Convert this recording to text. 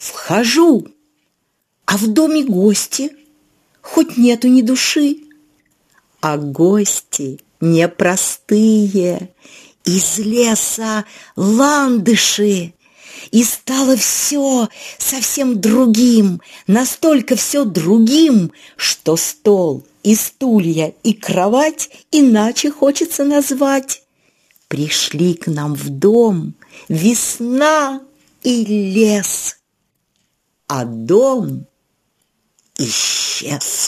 Вхожу, а в доме гости, хоть нету ни души. А гости непростые, из леса ландыши. И стало все совсем другим, настолько все другим, что стол и стулья и кровать иначе хочется назвать. Пришли к нам в дом весна и лес, а дом исчез.